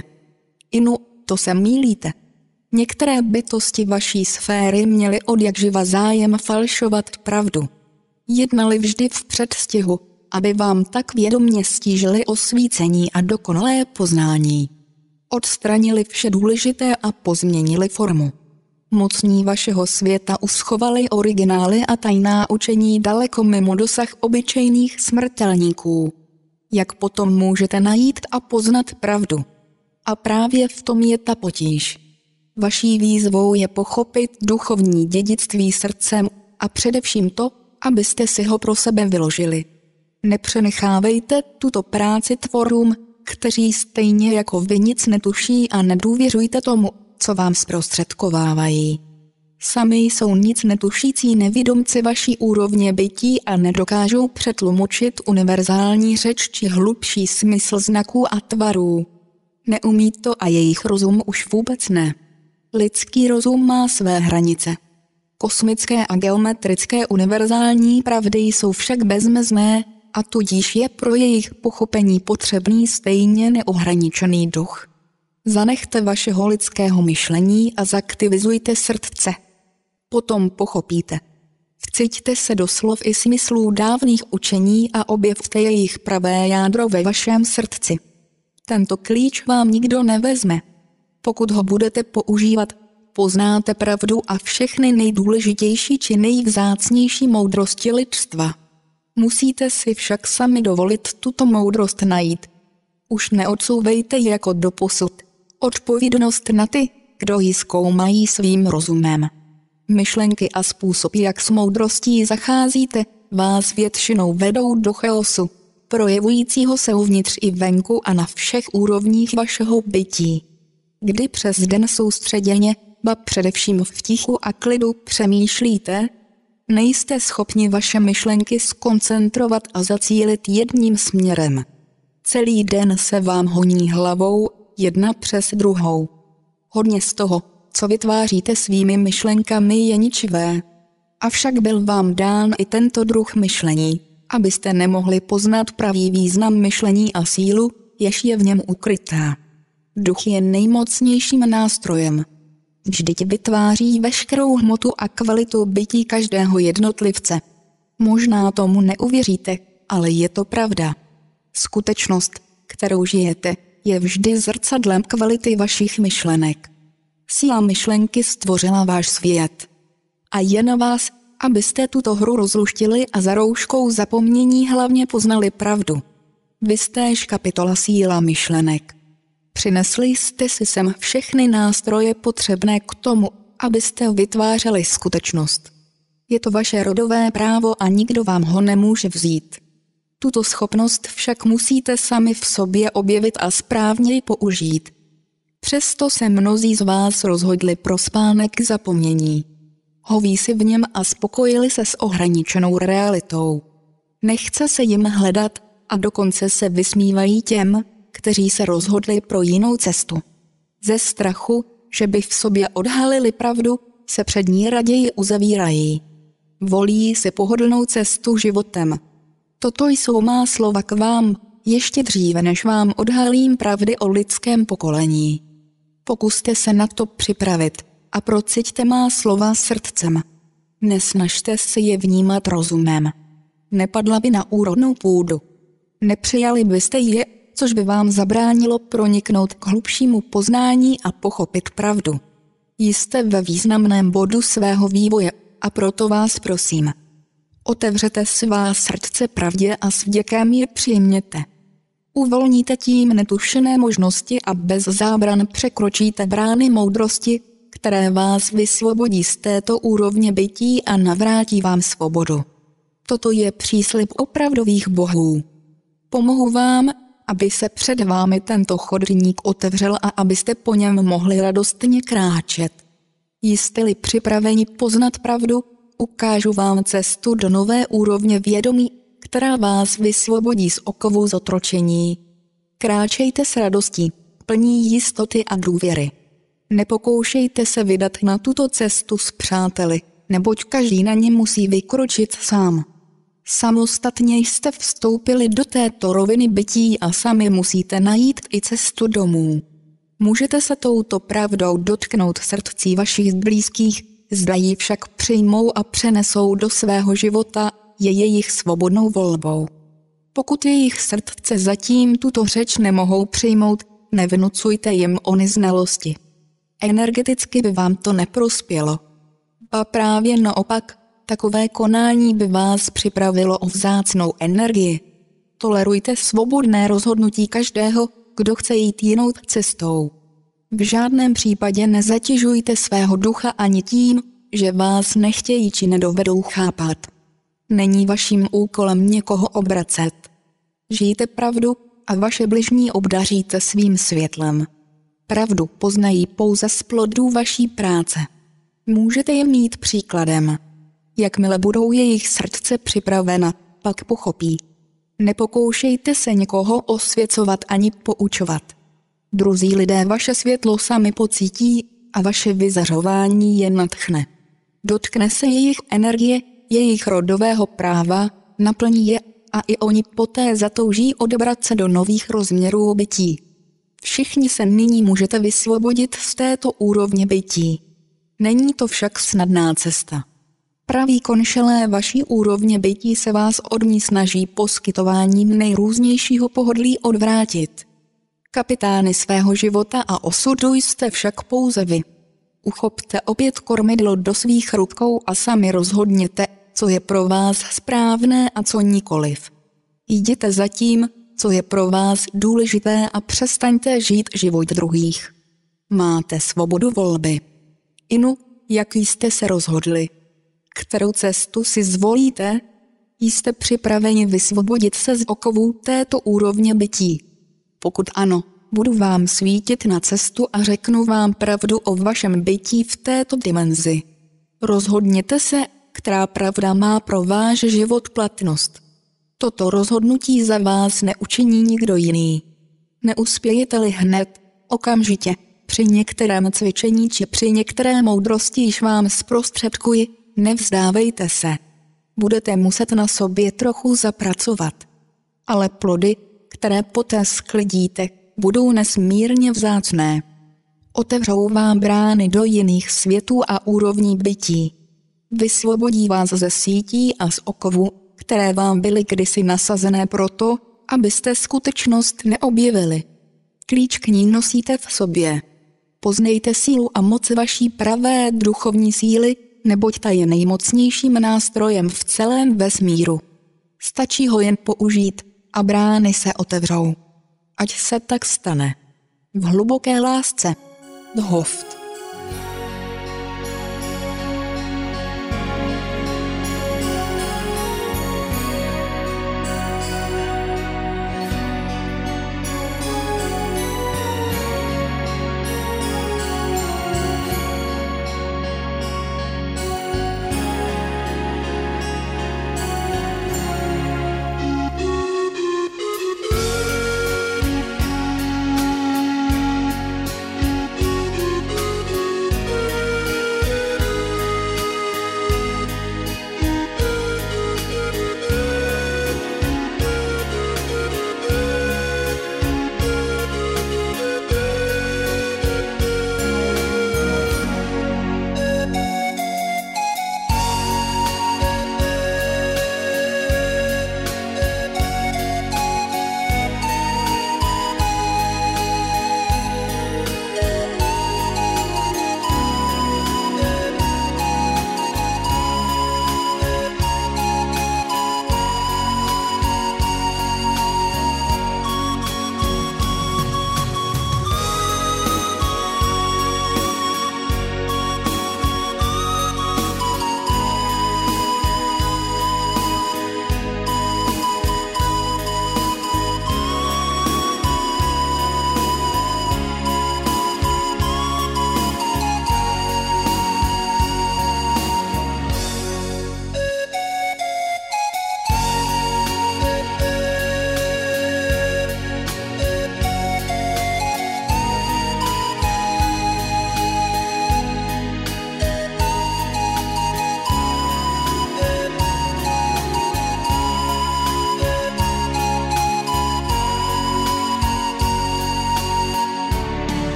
To se mýlíte. Některé bytosti vaší sféry měly odjakživa zájem falšovat pravdu. Jednali vždy v předstihu, aby vám tak vědomně stížili osvícení a dokonalé poznání. Odstranili vše důležité a pozměnili formu. Mocní vašeho světa uschovali originály a tajná učení daleko mimo dosah obyčejných smrtelníků. Jak potom můžete najít a poznat pravdu? A právě v tom je ta potíž. Vaší výzvou je pochopit duchovní dědictví srdcem a především to, abyste si ho pro sebe vyložili. Nepřenechávejte tuto práci tvorům, kteří stejně jako vy nic netuší, a nedůvěřujte tomu, co vám zprostředkovávají. Sami jsou nic netušící nevědomci vaší úrovně bytí a nedokážou přetlumočit univerzální řeč či hlubší smysl znaků a tvarů. Neumí to a jejich rozum už vůbec ne. Lidský rozum má své hranice. Kosmické a geometrické univerzální pravdy jsou však bezmezné a tudíž je pro jejich pochopení potřebný stejně neohraničený duch. Zanechte vašeho lidského myšlení a zaktivizujte srdce. Potom pochopíte. Vciťte se do slov i smyslů dávných učení a objevte jejich pravé jádro ve vašem srdci. Tento klíč vám nikdo nevezme. Pokud ho budete používat, poznáte pravdu a všechny nejdůležitější či nejvzácnější moudrosti lidstva. Musíte si však sami dovolit tuto moudrost najít. Už neodsouvejte jako doposud odpovědnost na ty, kdo ji zkoumají svým rozumem. Myšlenky a způsob, jak s moudrostí zacházíte, vás většinou vedou do chaosu, projevujícího se uvnitř i venku a na všech úrovních vašeho bytí. Kdy přes den soustředěně, ba především v tichu a klidu přemýšlíte, nejste schopni vaše myšlenky zkoncentrovat a zacílit jedním směrem. Celý den se vám honí hlavou, jedna přes druhou. Hodně z toho, co vytváříte svými myšlenkami, je ničivé. Avšak byl vám dán i tento druh myšlení, abyste nemohli poznat pravý význam myšlení a sílu, jež je v něm ukrytá. Duch je nejmocnějším nástrojem. Vždyť vytváří veškerou hmotu a kvalitu bytí každého jednotlivce. Možná tomu neuvěříte, ale je to pravda. Skutečnost, kterou žijete, je vždy zrcadlem kvality vašich myšlenek. Síla myšlenky stvořila váš svět. A je na vás, abyste tuto hru rozluštili a za rouškou zapomnění hlavně poznali pravdu. Vy jste kapitola síla myšlenek. Přinesli jste si sem všechny nástroje potřebné k tomu, abyste vytvářeli skutečnost. Je to vaše rodové právo a nikdo vám ho nemůže vzít. Tuto schopnost však musíte sami v sobě objevit a správně ji použít. Přesto se mnozí z vás rozhodli pro spánek zapomnění. Hoví si v něm a spokojili se s ohraničenou realitou. Nechce se jim hledat a dokonce se vysmívají těm, kteří se rozhodli pro jinou cestu. Ze strachu, že by v sobě odhalili pravdu, se před ní raději uzavírají. Volí si pohodlnou cestu životem. Toto jsou má slova k vám, ještě dříve než vám odhalím pravdy o lidském pokolení. Pokuste se na to připravit a prociťte má slova srdcem. Nesnažte se je vnímat rozumem. Nepadla by na úrodnou půdu. Nepřijali byste je, což by vám zabránilo proniknout k hlubšímu poznání a pochopit pravdu. Jste ve významném bodu svého vývoje a proto vás prosím. Otevřete svá srdce pravdě a s vděkem je přijměte. Uvolníte tím netušené možnosti a bez zábran překročíte brány moudrosti, které vás vysvobodí z této úrovně bytí a navrátí vám svobodu. Toto je příslib opravdových bohů. Pomohu vám, aby se před vámi tento chodník otevřel a abyste po něm mohli radostně kráčet. Jste-li připraveni poznat pravdu, ukážu vám cestu do nové úrovně vědomí, která vás vysvobodí z okovů zotročení. Kráčejte s radostí, plní jistoty a důvěry. Nepokoušejte se vydat na tuto cestu s přáteli, neboť každý na ně musí vykročit sám. Samostatně jste vstoupili do této roviny bytí a sami musíte najít i cestu domů. Můžete se touto pravdou dotknout srdcí vašich blízkých, zda ji však přijmou a přenesou do svého života, je jejich svobodnou volbou. Pokud jejich srdce zatím tuto řeč nemohou přijmout, nevnucujte jim ony znalosti. Energeticky by vám to neprospělo. A právě naopak, takové konání by vás připravilo o vzácnou energii. Tolerujte svobodné rozhodnutí každého, kdo chce jít jinou cestou. V žádném případě nezatěžujte svého ducha ani tím, že vás nechtějí či nedovedou chápat. Není vaším úkolem někoho obracet. Žijte pravdu a vaše bližní obdaříte svým světlem. Pravdu poznají pouze z plodů vaší práce. Můžete je mít příkladem. Jakmile budou jejich srdce připravena, pak pochopí. Nepokoušejte se někoho osvěcovat ani poučovat. Druzí lidé vaše světlo sami pocítí a vaše vyzařování je nadchne. Dotkne se jejich energie, jejich rodového práva, naplní je a i oni poté zatouží odebrat se do nových rozměrů bytí. Všichni se nyní můžete vysvobodit z této úrovně bytí. Není to však snadná cesta. Praví konšelé vaší úrovně bytí se vás od ní snaží poskytováním nejrůznějšího pohodlí odvrátit. Kapitány svého života a osudu jste však pouze vy. Uchopte opět kormidlo do svých rukou a sami rozhodněte, co je pro vás správné a co nikoliv. Jděte za tím, co je pro vás důležité a přestaňte žít život druhých. máte svobodu volby. Inu, jak jste se rozhodli? Kterou cestu si zvolíte? Jste připraveni vysvobodit se z okovů této úrovně bytí? Pokud ano, budu vám svítit na cestu a řeknu vám pravdu o vašem bytí v této dimenzi. Rozhodněte se, která pravda má pro váš život platnost. Toto rozhodnutí za vás neučiní nikdo jiný. Neuspějete-li hned, okamžitě, při některém cvičení či při některé moudrosti, již vám zprostředkuji, nevzdávejte se. Budete muset na sobě trochu zapracovat. Ale plody, které poté sklidíte, budou nesmírně vzácné. Otevřou vám brány do jiných světů a úrovní bytí. Vysvobodí vás ze sítí a z okovů, které vám byly kdysi nasazené proto, abyste skutečnost neobjevili. Klíč k ní nosíte v sobě. Poznejte sílu a moc vaší pravé duchovní síly, neboť ta je nejmocnějším nástrojem v celém vesmíru. Stačí ho jen použít a brány se otevřou. Ať se tak stane. V hluboké lásce. Dhoft.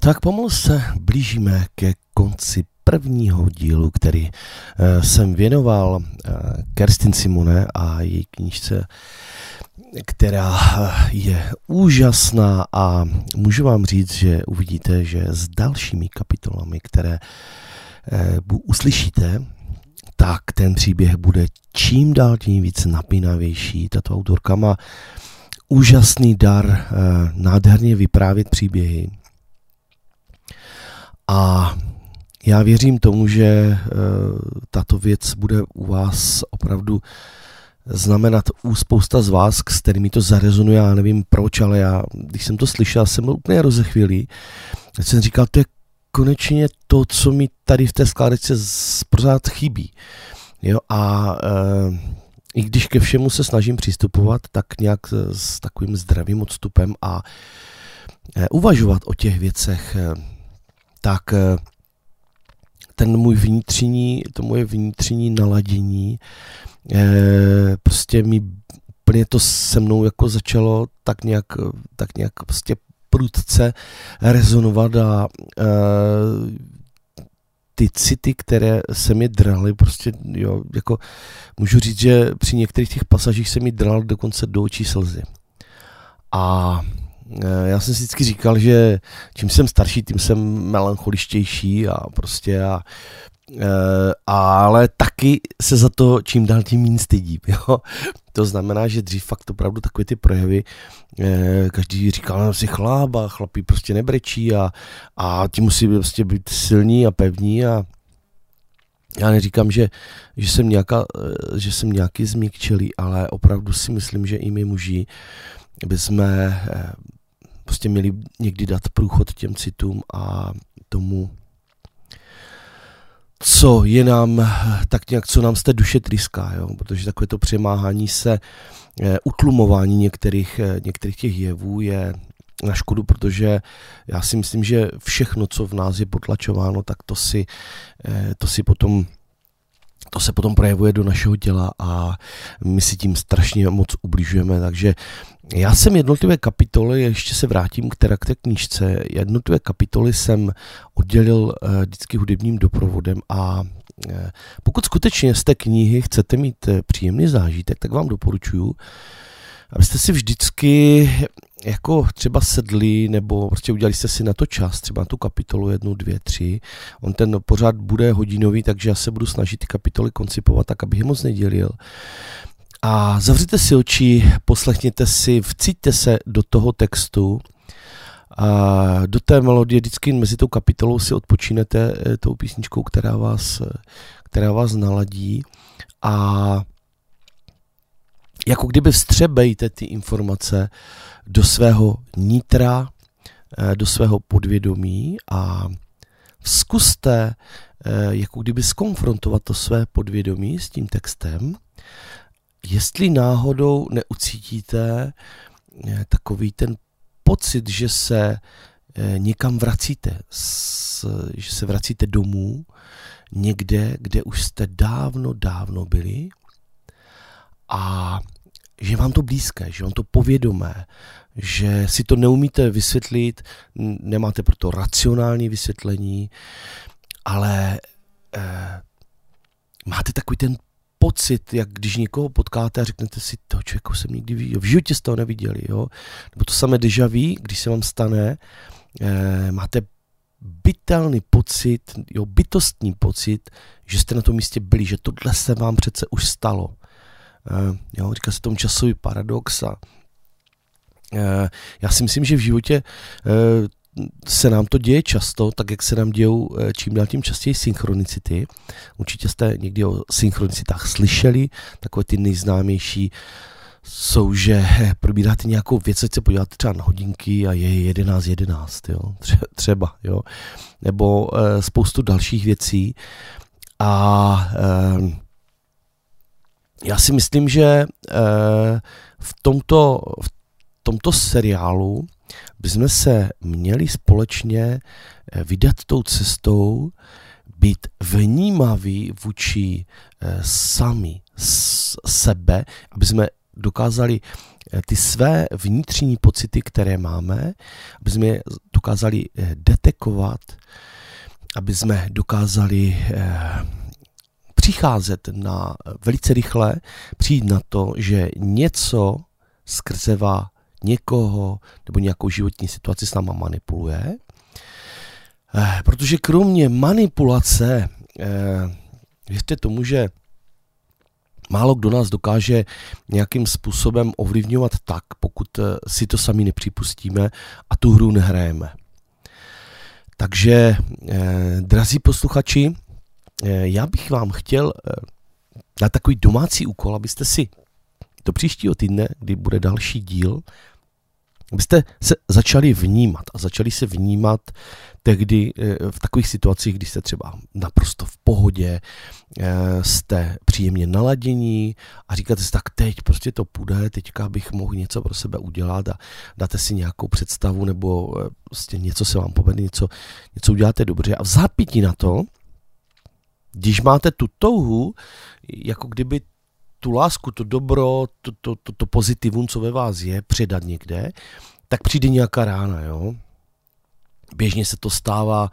Tak pomalu se blížíme ke konci prvního dílu, který jsem věnoval Kerstin Simone a její knížce, která je úžasná, a můžu vám říct, že uvidíte, že s dalšími kapitolami, které uslyšíte, tak ten příběh bude čím dál tím víc napínavější. Tato autorka má úžasný dar nádherně vyprávět příběhy. A já věřím tomu, že tato věc bude u vás opravdu znamenat u spousta z vás, s kterými to zarezonuje, já nevím proč, ale já, když jsem to slyšel, jsem byl úplně rozechvělý. Já jsem říkal, to je konečně to, co mi tady v té skládačce pořád chybí. Jo, a i když ke všemu se snažím přistupovat, tak nějak s takovým zdravým odstupem a uvažovat o těch věcech, tak to moje vnitřní naladění, prostě mi úplně to se mnou jako začalo tak nějak prostě prudce rezonovat a ty city, které se mi draly, prostě jo, jako můžu říct, že při některých těch pasažích se mi dral dokonce do očí slzy. A já jsem si vždycky říkal, že čím jsem starší, tím jsem melancholičtější a prostě ale taky se za to čím dál tím méně stydím. Jo? To znamená, že dřív fakt opravdu takové ty projevy, každý říkal, že si chlap a chlapí prostě nebrečí a ti musí prostě být silní a pevní, a já neříkám, že jsem nějaký změkčilý, ale opravdu si myslím, že i my muži bychom prostě měli někdy dát průchod těm citům a tomu, co je nám, tak nějak, co nám z té duše tryská, jo? Protože takové to přemáhání se, utlumování některých těch jevů je na škodu, protože já si myslím, že všechno, co v nás je potlačováno, tak to se potom projevuje do našeho těla a my si tím strašně moc ubližujeme. Takže já jsem jednotlivé kapitoly, ještě se vrátím k té knížce, jednotlivé kapitoly jsem oddělil vždycky hudebním doprovodem, a pokud skutečně z té knihy chcete mít příjemný zážitek, tak vám doporučuji, abyste si vždycky jako třeba sedli, nebo prostě udělali jste si na to čas, třeba na tu kapitolu 1, 2, 3. On ten pořád bude hodinový, takže já se budu snažit ty kapitoly koncipovat tak, abych je moc nedělil. A zavřete si oči, poslechněte si, vcíťte se do toho textu, a do té melodie, vždycky mezi tou kapitolou si odpočínete tou písničkou, která vás naladí, a jako kdyby vstřebejte ty informace do svého nitra, do svého podvědomí, a zkuste jako kdyby zkonfrontovat to své podvědomí s tím textem, jestli náhodou neucítíte takový ten pocit, že se někam vracíte, že se vracíte domů, někde, kde už jste dávno byli, a že vám to blízké, že vám to povědomé, že si to neumíte vysvětlit, nemáte proto racionální vysvětlení, ale máte takový ten pocit, jak když někoho potkáte a řeknete si, toho člověka jsem nikdy viděl, v životě jste ho neviděli, jo? Nebo to samé déjà vu, když se vám stane, máte bytelný pocit, jo, bytostný pocit, že jste na tom místě byli, že tohle se vám přece už stalo. Jo, říká se tomu časový paradox, a já si myslím, že v životě se nám to děje často, tak jak se nám dějou čím dál tím častěji synchronicity. Určitě jste někdy o synchronicitách slyšeli, takové ty nejznámější jsou, že probíráte nějakou věc, ať se podíváte třeba na hodinky a je 11:11, jo, třeba, jo, nebo spoustu dalších věcí. A já si myslím, že v tomto seriálu bychom se měli společně vydat tou cestou, být vnímaví vůči sami sebe, aby jsme dokázali ty své vnitřní pocity, které máme, aby jsme je dokázali detekovat, aby jsme dokázali přicházet na velice rychle, přijít na to, že něco skrzeva někoho nebo nějakou životní situaci s náma manipuluje. Protože kromě manipulace, věřte tomu, že málo kdo nás dokáže nějakým způsobem ovlivňovat tak, pokud si to sami nepřipustíme a tu hru nehrajeme. Takže, drazí posluchači, já bych vám chtěl dát takový domácí úkol, abyste si do příštího týdne, kdy bude další díl, abyste se začali vnímat a začali se vnímat tehdy v takových situacích, kdy jste třeba naprosto v pohodě, jste příjemně naladění a říkáte si, tak teď prostě to půjde, teďka bych mohl něco pro sebe udělat a dáte si nějakou představu nebo prostě něco se vám povede, něco uděláte dobře a v zápětí na to, když máte tu touhu, jako kdyby tu lásku, to dobro, to pozitivum, co ve vás je, předat někde, tak přijde nějaká rána, jo. Běžně se to stává,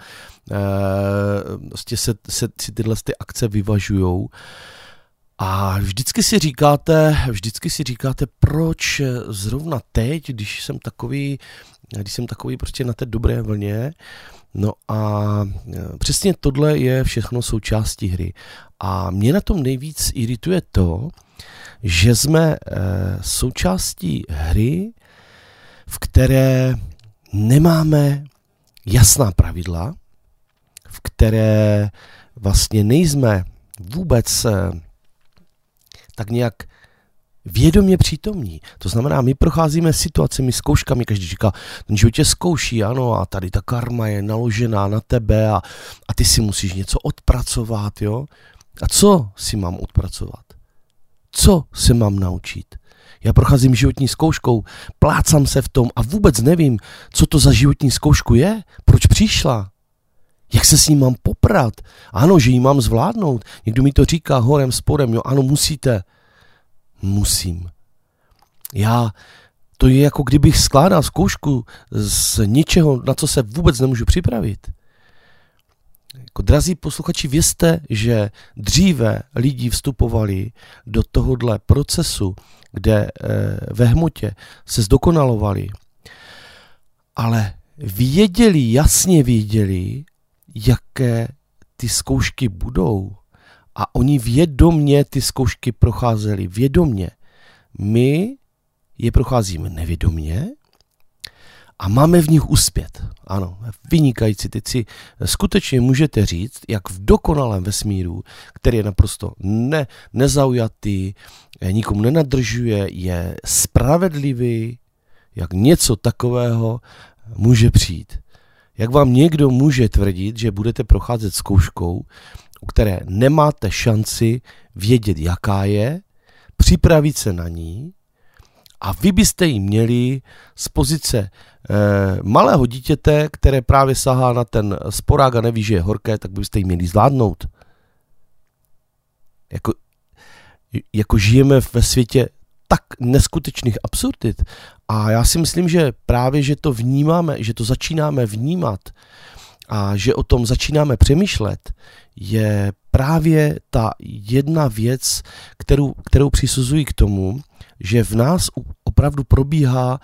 prostě si tyhle akce vyvažujou a vždycky si říkáte, proč zrovna teď, když jsem takový prostě na té dobré vlně. No a přesně tohle je všechno součástí hry. A mě na tom nejvíc irituje to, že jsme součástí hry, v které nemáme jasná pravidla, v které vlastně nejsme vůbec tak nějak vědomě přítomní. To znamená, my procházíme situacemi, zkouškami, každý říká, ten život tě zkouší, ano, a tady ta karma je naložená na tebe a ty si musíš něco odpracovat, jo. A co si mám odpracovat? Co se mám naučit? Já procházím životní zkouškou, plácám se v tom a vůbec nevím, co to za životní zkoušku je, proč přišla, jak se s ní mám poprat. Ano, že ji mám zvládnout. Někdo mi to říká horem, spodem, jo, ano, musíte. Musím. To je jako kdybych skládal zkoušku z ničeho, na co se vůbec nemůžu připravit. Jako, drazí posluchači, vězte, že dříve lidi vstupovali do tohohle procesu, kde ve hmotě se zdokonalovali, ale jasně věděli, jaké ty zkoušky budou. A oni vědomně ty zkoušky procházeli. Vědomně. My je procházíme nevědomně a máme v nich uspět. Ano, vynikající. Teď si skutečně můžete říct, jak v dokonalém vesmíru, který je naprosto nezaujatý, nikomu nenadržuje, je spravedlivý, jak něco takového může přijít. Jak vám někdo může tvrdit, že budete procházet zkouškou, u které nemáte šanci vědět, jaká je, připravit se na ní a vy byste ji měli z pozice malého dítěte, které právě sahá na ten sporák a neví, že je horké, tak byste ji měli zvládnout. Jako žijeme ve světě tak neskutečných absurdit a já si myslím, že právě, že to vnímáme, že to začínáme vnímat a že o tom začínáme přemýšlet, je právě ta jedna věc, kterou přisuzují k tomu, že v nás opravdu probíhá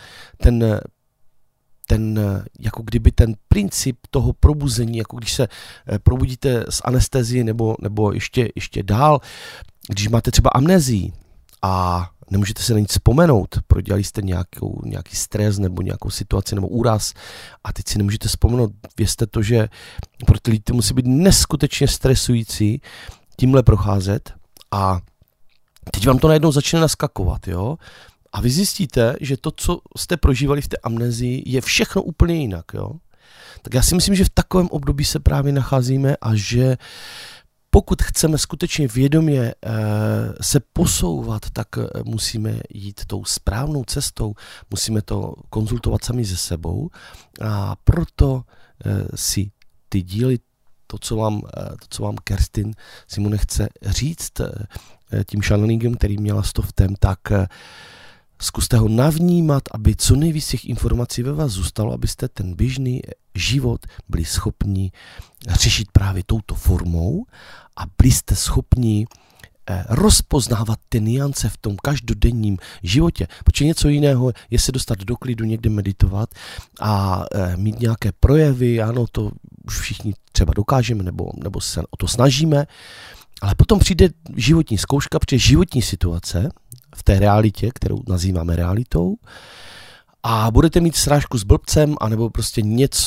jako kdyby ten princip toho probuzení, jako když se probudíte z anestezie nebo ještě dál, když máte třeba amnézii a nemůžete se na nic vzpomenout, prodělali jste nějaký stres nebo nějakou situaci nebo úraz a teď si nemůžete vzpomenout, vězte to, že pro ty lidi to musí být neskutečně stresující tímhle procházet a teď vám to najednou začne naskakovat, jo? A vy zjistíte, že to, co jste prožívali v té amnezii, je všechno úplně jinak, jo? Tak já si myslím, že v takovém období se právě nacházíme a že pokud chceme skutečně vědomě se posouvat, tak musíme jít tou správnou cestou, musíme to konzultovat sami se sebou a proto si ty díly, to, co vám Kerstin Simone chce říct, tím channelingem, který měla s Toftem, tak zkuste ho navnímat, aby co nejvíc těch informací ve vás zůstalo, abyste ten běžný život byli schopni řešit právě touto formou a byli jste schopni rozpoznávat ty nuance v tom každodenním životě. Protože něco jiného je se dostat do klidu, někde meditovat a mít nějaké projevy, ano, to už všichni třeba dokážeme, nebo se o to snažíme, ale potom přijde životní zkouška, protože životní situace v té realitě, kterou nazýváme realitou, a budete mít srážku s blbcem, anebo prostě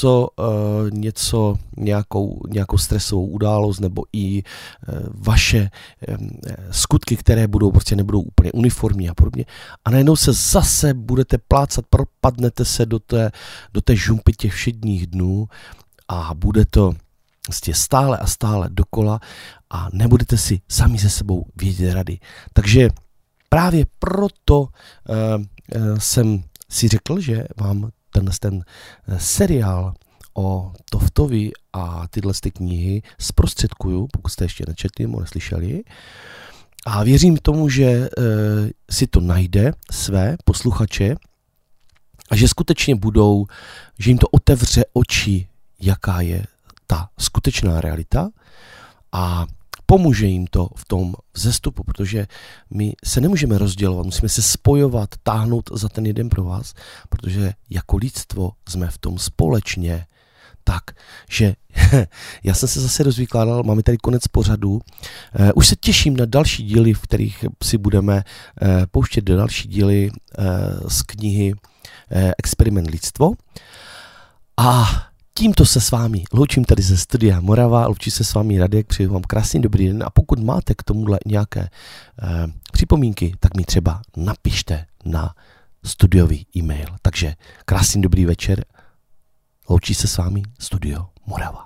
nějakou stresovou událost, nebo i vaše skutky, které nebudou úplně uniformní a podobně. A najednou se zase budete plácat, propadnete se do té žumpy těch všedních dnů a bude to prostě stále a stále dokola a nebudete si sami se sebou vědět rady. Takže právě proto jsem si řekl, že vám ten seriál o Toftovi a tyhle knihy zprostředkuju, pokud jste ještě nečetli nebo neslyšeli. A věřím tomu, že si to najde své posluchače a že skutečně že jim to otevře oči, jaká je ta skutečná realita a pomůže jim to v tom vzestupu, protože my se nemůžeme rozdělovat, musíme se spojovat, táhnout za ten jeden pro vás, protože jako lidstvo jsme v tom společně. Takže já jsem se zase rozvykládal, máme tady konec pořadu. Už se těším na další díly, v kterých si budeme pouštět do další díly z knihy Experiment lidstvo. A tímto se s vámi loučím tady ze studia Morava, loučí se s vámi Radek, přeju vám krásný dobrý den a pokud máte k tomuhle nějaké připomínky, tak mi třeba napište na studiový e-mail. Takže krásný dobrý večer, loučí se s vámi Studio Morava.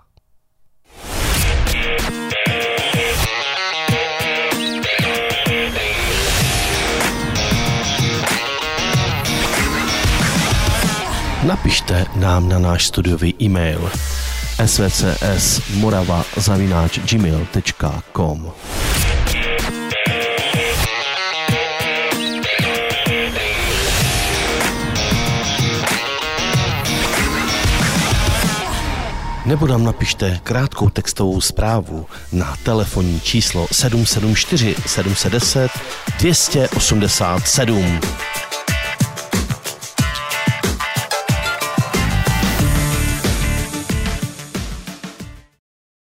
Napište nám na náš studiový e-mail svcs.morava@gmail.com. Nebo nám napište krátkou textovou zprávu na telefonní číslo 774 710 287.